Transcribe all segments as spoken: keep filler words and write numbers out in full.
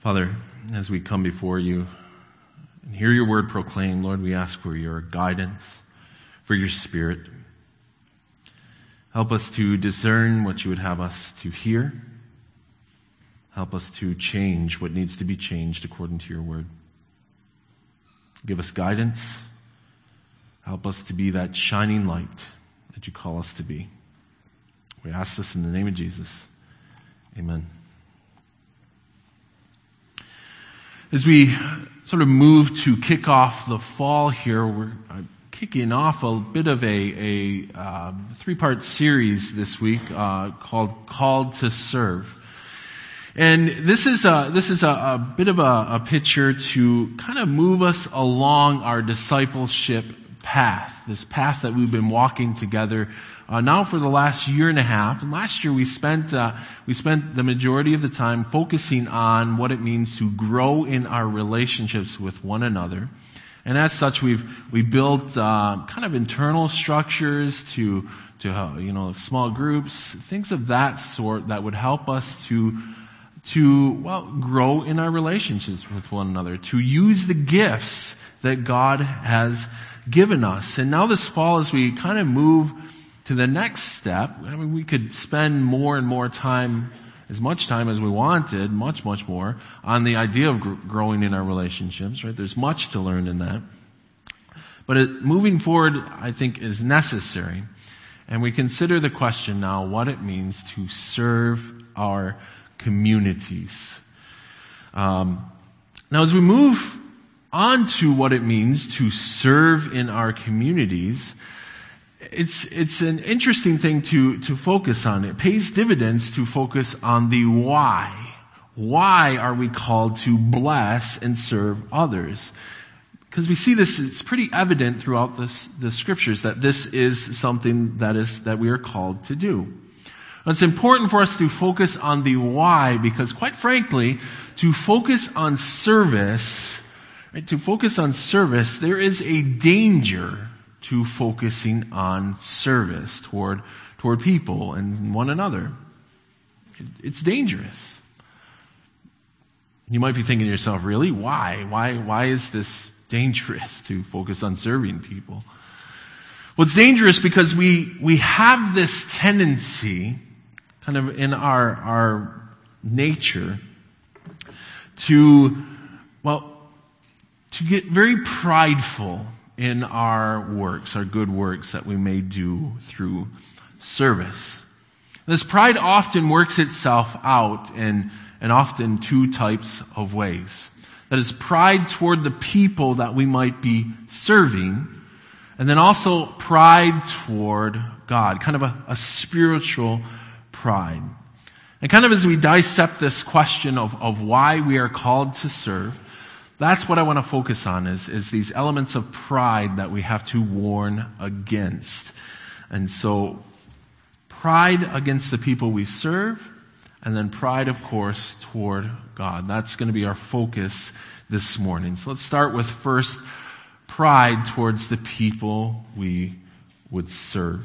Father, as we come before you and hear your word proclaimed, Lord, we ask for your guidance, for your Spirit. Help us to discern what you would have us to hear. Help us to change what needs to be changed according to your word. Give us guidance. Help us to be that shining light that you call us to be. We ask this in the name of Jesus. Amen. As we sort of move to kick off the fall here, we're kicking off a bit of a, a uh, three-part series this week uh, called Called to Serve. And this is a, this is a, a bit of a, a picture to kind of move us along our discipleship path, this path that we've been walking together uh, now for the last year and a half. And last year we spent uh, we spent the majority of the time focusing on what it means to grow in our relationships with one another. And as such, we've we built uh, kind of internal structures to to uh, you know small groups, things of that sort that would help us to to well grow in our relationships with one another, to use the gifts that God has given us. And now this fall, as we kind of move to the next step, I mean, we could spend more and more time, as much time as we wanted, much, much more, on the idea of gr- growing in our relationships, right? There's much to learn in that. But it, moving forward, I think, is necessary. And we consider the question now, what it means to serve our communities. Um, now, as we move on to what it means to serve in our communities, it's it's an interesting thing to to focus on. It pays dividends to focus on the why. Why are we called to bless and serve others? Because we see this, it's pretty evident throughout this, the scriptures that this is something that is that we are called to do. It's important for us to focus on the why, because quite frankly, to focus on service Right, to focus on service, there is a danger to focusing on service toward toward people and one another. It's dangerous. You might be thinking to yourself, really? Why? Why why is this dangerous to focus on serving people? Well, it's dangerous because we we have this tendency kind of in our our nature to well to get very prideful in our works, our good works that we may do through service. This pride often works itself out in, in often two types of ways. That is pride toward the people that we might be serving, and then also pride toward God, kind of a, a spiritual pride. And kind of as we dissect this question of, of why we are called to serve, that's what I want to focus on is, is these elements of pride that we have to warn against. And so, pride against the people we serve, and then pride, of course, toward God. That's going to be our focus this morning. So let's start with first, pride towards the people we would serve.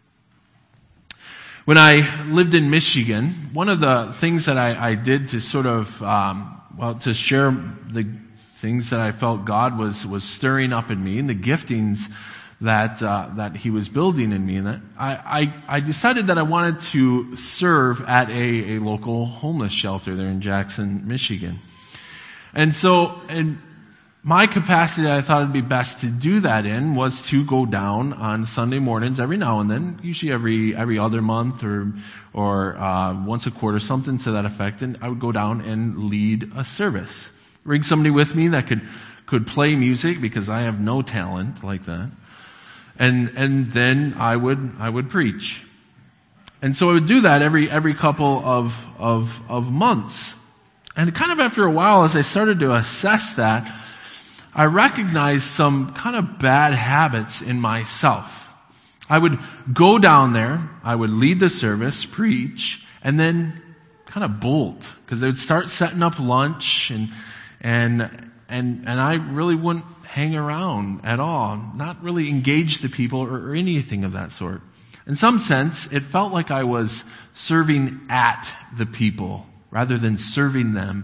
When I lived in Michigan, one of the things that I, I did to sort of, um, well, to share the things that I felt God was, was stirring up in me and the giftings that, uh, that He was building in me. And that I, I, I decided that I wanted to serve at a, a local homeless shelter there in Jackson, Michigan. And so, in my capacity that I thought it'd be best to do that in was to go down on Sunday mornings every now and then, usually every, every other month or, or, uh, once a quarter, something to that effect. And I would go down and lead a service. Bring somebody with me that could, could play music because I have no talent like that. And, and then I would, I would preach. And so I would do that every, every couple of, of, of months. And kind of after a while, as I started to assess that, I recognized some kind of bad habits in myself. I would go down there, I would lead the service, preach, and then kind of bolt. Because they would start setting up lunch and, and, and, and I really wouldn't hang around at all. Not really engage the people or, or anything of that sort. In some sense, it felt like I was serving at the people rather than serving them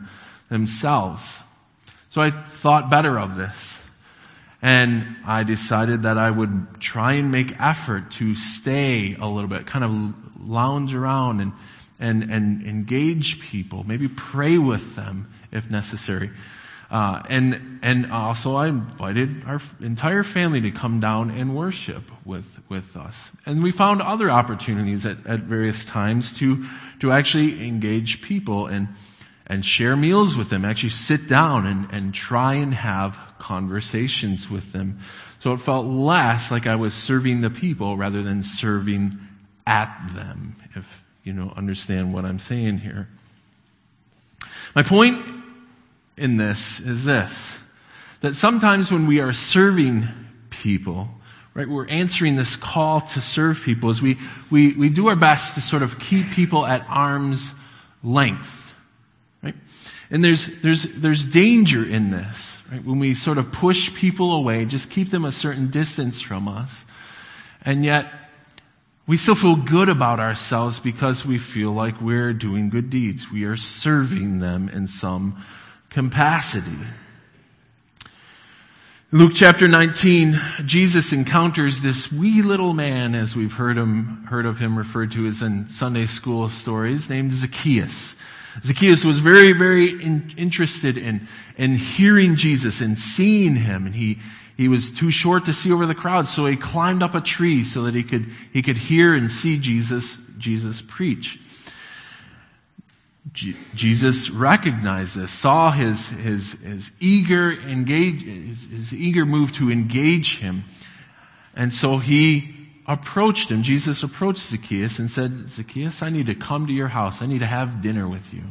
themselves. So I thought better of this. And I decided that I would try and make effort to stay a little bit, kind of lounge around and, and, and engage people, maybe pray with them if necessary. Uh, and, and also I invited our entire family to come down and worship with, with us. And we found other opportunities at, at various times to, to actually engage people and, and share meals with them, actually sit down and, and try and have conversations with them. So it felt less like I was serving the people rather than serving at them, if you know, understand what I'm saying here. My point in this is this, that sometimes when we are serving people, right, we're answering this call to serve people as we, we, we do our best to sort of keep people at arm's length, right? And there's, there's, there's danger in this, right? When we sort of push people away, just keep them a certain distance from us. And yet, we still feel good about ourselves because we feel like we're doing good deeds. We are serving them in some capacity. Luke chapter nineteen, Jesus encounters this wee little man, as we've heard him, heard of him referred to as in Sunday school stories, named Zacchaeus. Zacchaeus was very, very in, interested in, in hearing Jesus and seeing him, and he, he was too short to see over the crowd, so he climbed up a tree so that he could, he could hear and see Jesus, Jesus preach. G- Jesus recognized this, saw his, his, his eager engage, his, his eager move to engage him. And so he approached him. Jesus approached Zacchaeus and said, Zacchaeus, I need to come to your house. I need to have dinner with you.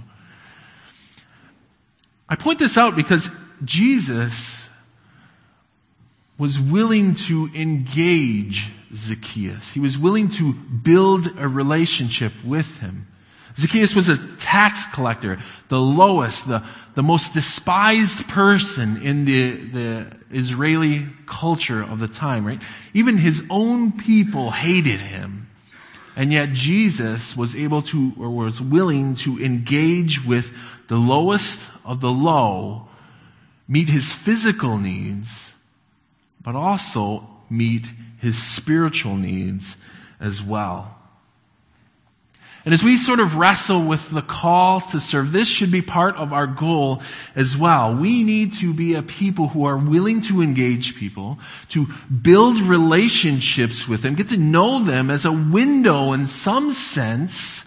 I point this out because Jesus was willing to engage Zacchaeus. He was willing to build a relationship with him. Zacchaeus was a tax collector, the lowest, the, the most despised person in the, the Israeli culture of the time, right? Even his own people hated him. And yet Jesus was able to, or was willing to engage with the lowest of the low, meet his physical needs, but also meet his spiritual needs as well. And as we sort of wrestle with the call to serve, this should be part of our goal as well. We need to be a people who are willing to engage people, to build relationships with them, get to know them as a window in some sense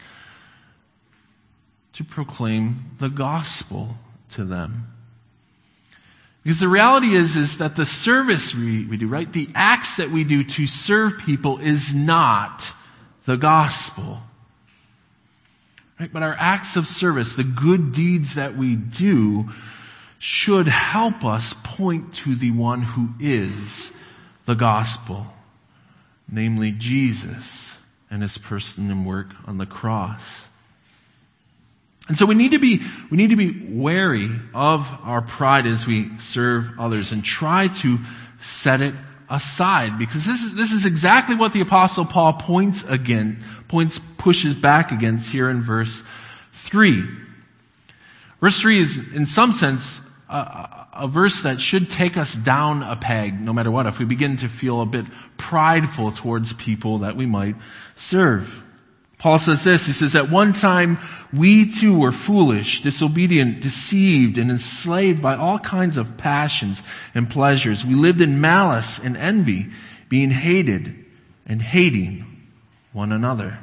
to proclaim the gospel to them. Because the reality is, is that the service we, we do, right, the acts that we do to serve people is not the gospel. Right? But our acts of service, the good deeds that we do, should help us point to the one who is the gospel, namely Jesus and his person and work on the cross. And so we need to be, we need to be wary of our pride as we serve others and try to set it aside, because this is, this is exactly what the Apostle Paul points again, points, pushes back against here in verse three. Verse three is, in some sense, a, a verse that should take us down a peg, no matter what, if we begin to feel a bit prideful towards people that we might serve. Paul says this, he says, at one time we too were foolish, disobedient, deceived, and enslaved by all kinds of passions and pleasures. We lived in malice and envy, being hated and hating one another.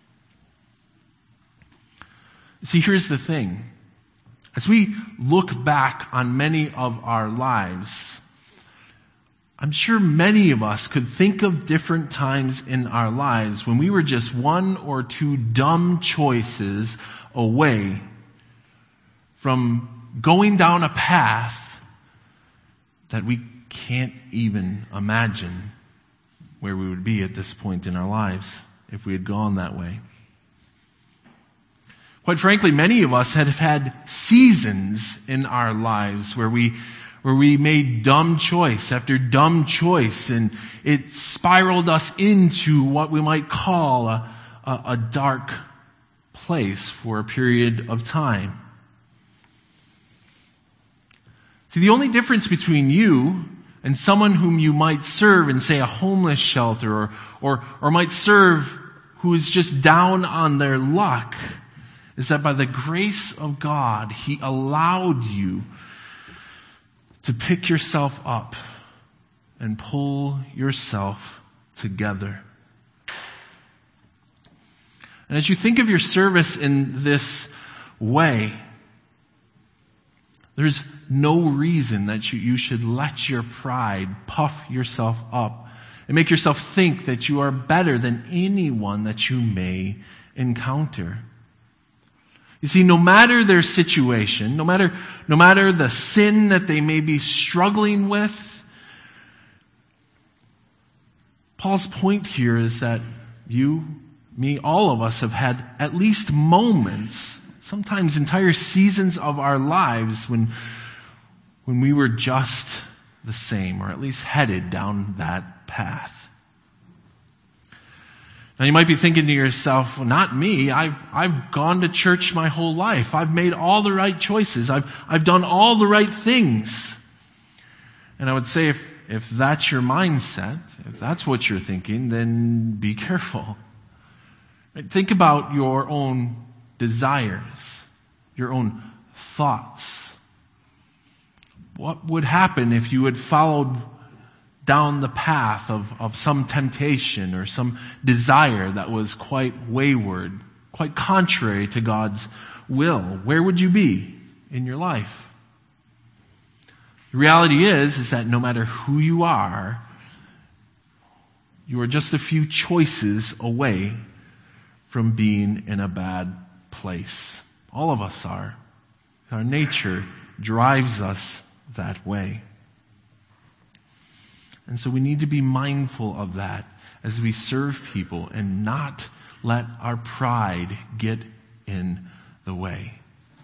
See, here's the thing. As we look back on many of our lives, I'm sure many of us could think of different times in our lives when we were just one or two dumb choices away from going down a path that we can't even imagine where we would be at this point in our lives if we had gone that way. Quite frankly, many of us have had seasons in our lives where we where we made dumb choice after dumb choice, and it spiraled us into what we might call a, a, a dark place for a period of time. See, the only difference between you and someone whom you might serve in, say, a homeless shelter or, or, or might serve who is just down on their luck is that by the grace of God, He allowed you to pick yourself up and pull yourself together. And as you think of your service in this way, there's no reason that you, you should let your pride puff yourself up and make yourself think that you are better than anyone that you may encounter. You see, no matter their situation, no matter, no matter the sin that they may be struggling with, Paul's point here is that you, me, all of us have had at least moments, sometimes entire seasons of our lives when, when we were just the same, or at least headed down that path. Now you might be thinking to yourself, well, not me. I've, I've gone to church my whole life. I've made all the right choices. I've, I've done all the right things. And I would say if, if that's your mindset, if that's what you're thinking, then be careful. Think about your own desires, your own thoughts. What would happen if you had followed down the path of, of some temptation or some desire that was quite wayward, quite contrary to God's will? Where would you be in your life? The reality is, is that no matter who you are, you are just a few choices away from being in a bad place. All of us are. Our nature drives us that way. And so we need to be mindful of that as we serve people and not let our pride get in the way.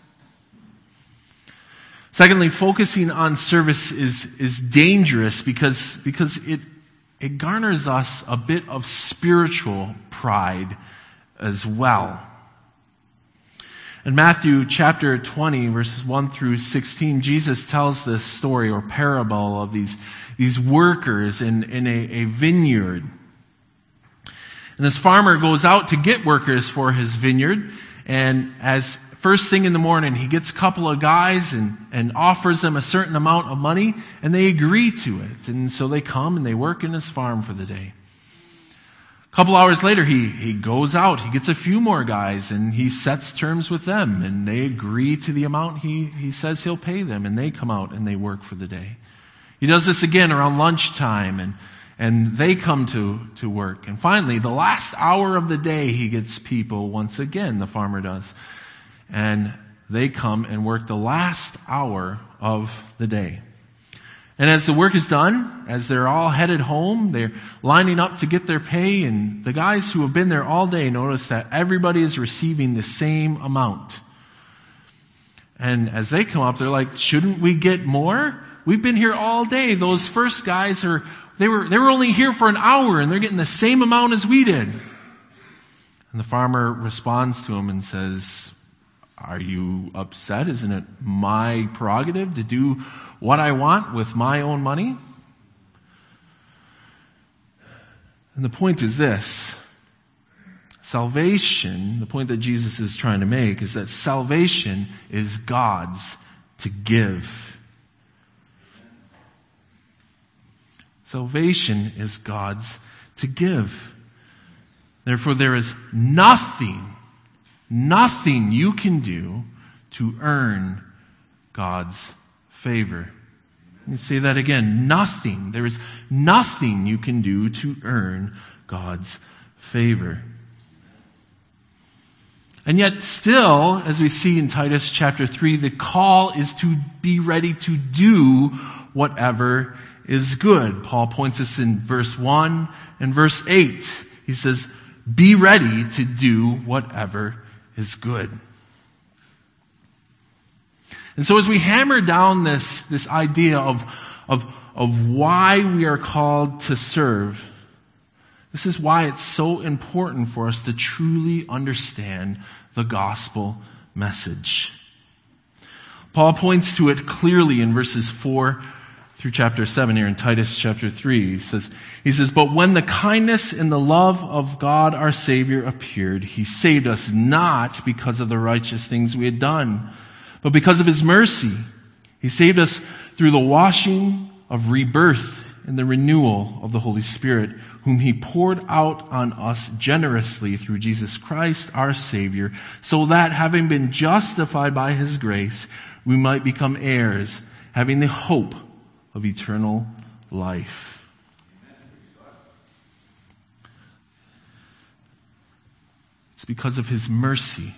Secondly, focusing on service is, is dangerous because, because it, it garners us a bit of spiritual pride as well. In Matthew chapter twenty, verses one through sixteen, Jesus tells this story or parable of these, these workers in, in a, a vineyard. And this farmer goes out to get workers for his vineyard, and as first thing in the morning, he gets a couple of guys and, and offers them a certain amount of money, and they agree to it. And so they come and they work in his farm for the day. A couple hours later, he, he goes out, he gets a few more guys, and he sets terms with them, and they agree to the amount he, he says he'll pay them, and they come out and they work for the day. He does this again around lunchtime, and, and they come to, to work. And finally, the last hour of the day, he gets people once again, the farmer does. And they come and work the last hour of the day. And as the work is done, as they're all headed home, they're lining up to get their pay, and the guys who have been there all day notice that everybody is receiving the same amount. And as they come up, they're like, shouldn't we get more? We've been here all day. Those first guys are, they were, they were only here for an hour, and they're getting the same amount as we did. And the farmer responds to him and says, are you upset? Isn't it my prerogative to do what I want with my own money? And the point is this. Salvation, the point that Jesus is trying to make, is that salvation is God's to give. Salvation is God's to give. Therefore, there is nothing Nothing you can do to earn God's favor. Let me say that again. Nothing. There is nothing you can do to earn God's favor. And yet still, as we see in Titus chapter three, the call is to be ready to do whatever is good. Paul points us in verse one and verse eight. He says, be ready to do whatever is good. And so as we hammer down this, this idea of, of, of why we are called to serve, this is why it's so important for us to truly understand the gospel message. Paul points to it clearly in verses four through chapter seven here in Titus chapter three. He says, he says, "But when the kindness and the love of God our Savior appeared, He saved us not because of the righteous things we had done, but because of His mercy. He saved us through the washing of rebirth and the renewal of the Holy Spirit, whom He poured out on us generously through Jesus Christ our Savior, so that having been justified by His grace, we might become heirs, having the hope of eternal life." It's because of His mercy,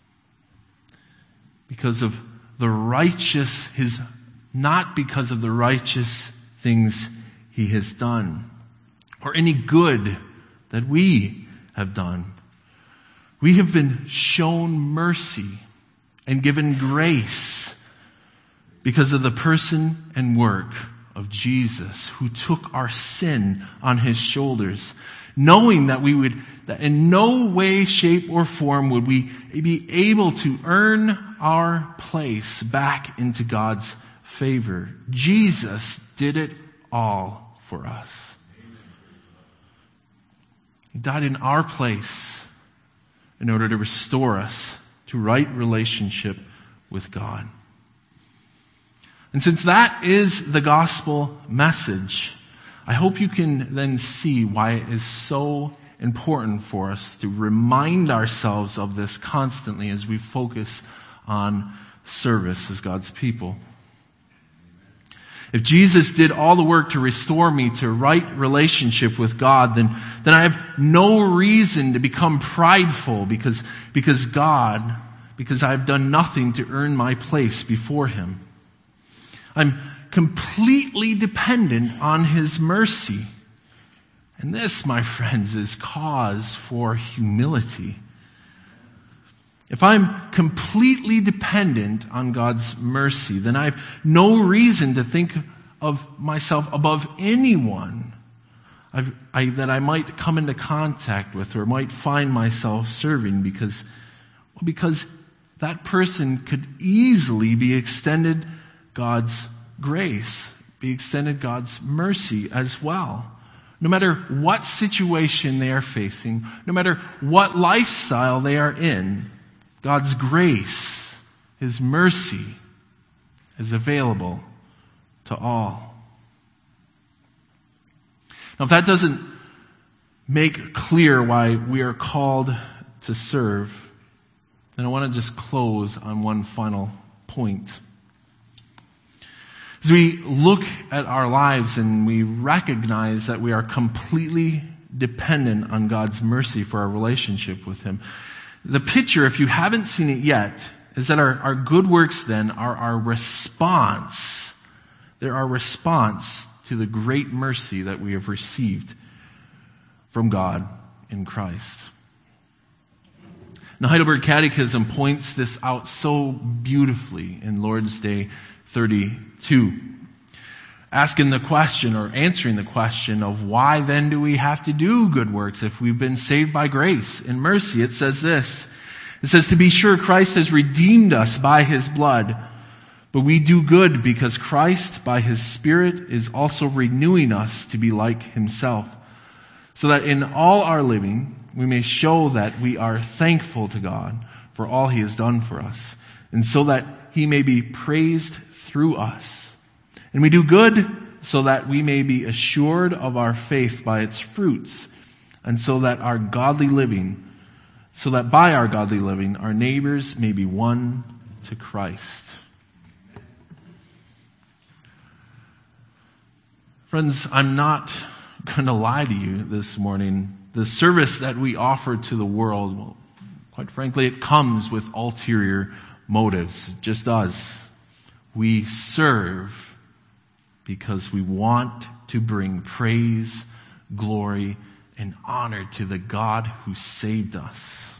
because of the righteous, His, not because of the righteous things He has done, or any good that we have done. We have been shown mercy and given grace because of the person and work of Jesus, who took our sin on His shoulders, knowing that we would, that in no way, shape, or form would we be able to earn our place back into God's favor. Jesus did it all for us. He died in our place in order to restore us to right relationship with God. And since that is the gospel message, I hope you can then see why it is so important for us to remind ourselves of this constantly as we focus on service as God's people. If Jesus did all the work to restore me to right relationship with God, then, then I have no reason to become prideful because, because God, because I've done nothing to earn my place before Him. I'm completely dependent on His mercy. And this, my friends, is cause for humility. If I'm completely dependent on God's mercy, then I have no reason to think of myself above anyone I've, I, that I might come into contact with or might find myself serving, because, well, because that person could easily be extended God's grace, be extended God's mercy as well. No matter what situation they are facing, no matter what lifestyle they are in, God's grace, His mercy is available to all. Now, if that doesn't make clear why we are called to serve, then I want to just close on one final point. As we look at our lives and we recognize that we are completely dependent on God's mercy for our relationship with Him, the picture, if you haven't seen it yet, is that our, our good works then are our response. They're our response to the great mercy that we have received from God in Christ. The Heidelberg Catechism points this out so beautifully in Lord's Day thirty-two. Asking the question, or answering the question of why then do we have to do good works if we've been saved by grace and mercy? It says this. It says, "To be sure, Christ has redeemed us by His blood, but we do good because Christ, by His Spirit, is also renewing us to be like Himself, so that in all our living we may show that we are thankful to God for all He has done for us, and so that He may be praised through us. And we do good so that we may be assured of our faith by its fruits, and so that our godly living, so that by our godly living our neighbors may be won to Christ." Friends, I'm not going to lie to you this morning. The service that we offer to the world, well, quite frankly, it comes with ulterior motives. It just does. We serve because we want to bring praise, glory, and honor to the God who saved us.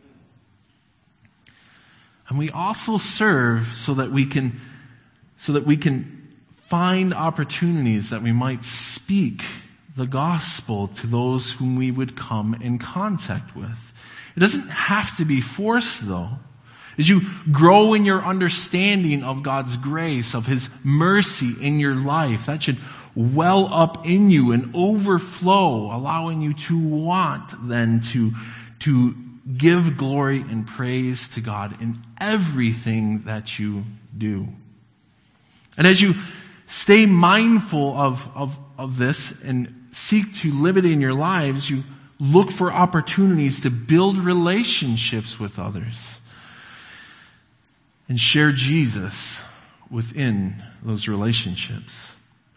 And we also serve so that we can, so that we can find opportunities that we might speak the gospel to those whom we would come in contact with. It doesn't have to be forced, though. As you grow in your understanding of God's grace, of His mercy in your life, that should well up in you and overflow, allowing you to want then to, to give glory and praise to God in everything that you do. And as you stay mindful of, of, of this and seek to live it in your lives, you look for opportunities to build relationships with others and share Jesus within those relationships.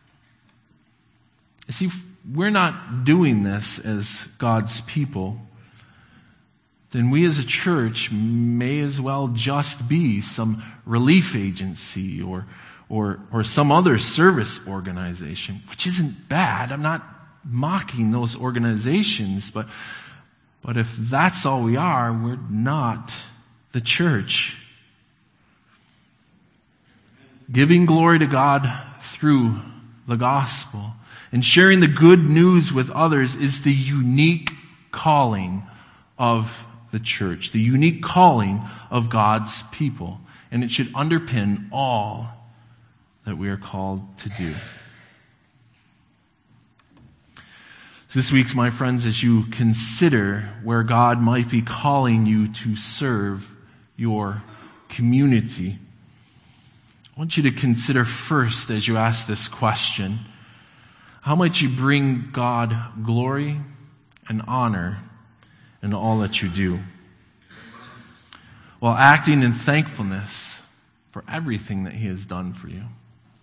You see, if we're not doing this as God's people, then we as a church may as well just be some relief agency or or or some other service organization, which isn't bad. I'm not mocking those organizations, but but if that's all we are, we're not the church. Giving glory to God through the gospel and sharing the good news with others is the unique calling of the church, the unique calling of God's people. And it should underpin all that we are called to do. So this week, my friends, as you consider where God might be calling you to serve your community, I want you to consider first, as you ask this question, how might you bring God glory and honor in all that you do, while acting in thankfulness for everything that He has done for you.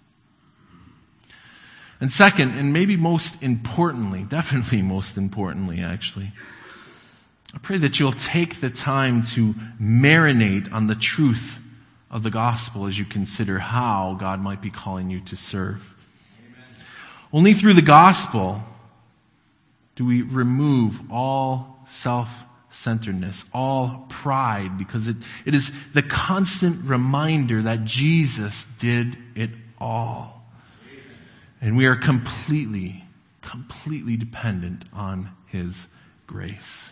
And second, and maybe most importantly, definitely most importantly actually, I pray that you'll take the time to marinate on the truth of the gospel as you consider how God might be calling you to serve. Amen. Only through the gospel do we remove all self-centeredness, all pride, because it, it is the constant reminder that Jesus did it all. And we are completely, completely dependent on His grace.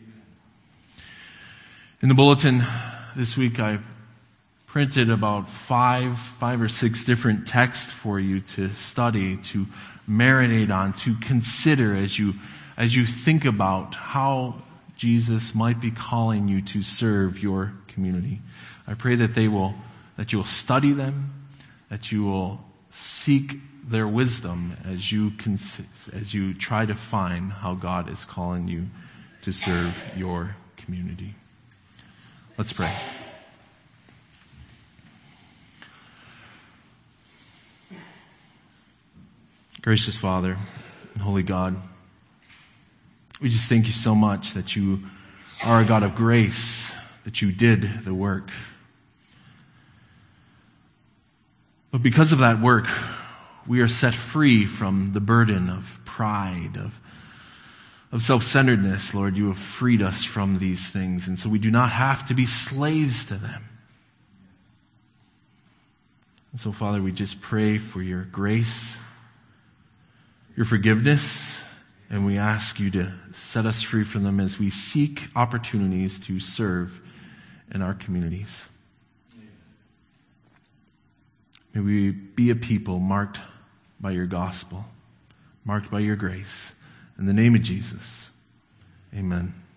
In the bulletin this week, I printed about five, five or six different texts for you to study, to marinate on, to consider as you, as you think about how Jesus might be calling you to serve your community. I pray that they will, that you will study them, that you will seek their wisdom as you cons- as you try to find how God is calling you to serve your community. Let's pray. Gracious Father and Holy God, we just thank you so much that you are a God of grace, that you did the work. But because of that work, we are set free from the burden of pride, of, of self-centeredness. Lord, you have freed us from these things, and so we do not have to be slaves to them. And so, Father, we just pray for your grace, your forgiveness, and we ask you to set us free from them as we seek opportunities to serve in our communities. May we be a people marked by your gospel, marked by your grace. In the name of Jesus, amen.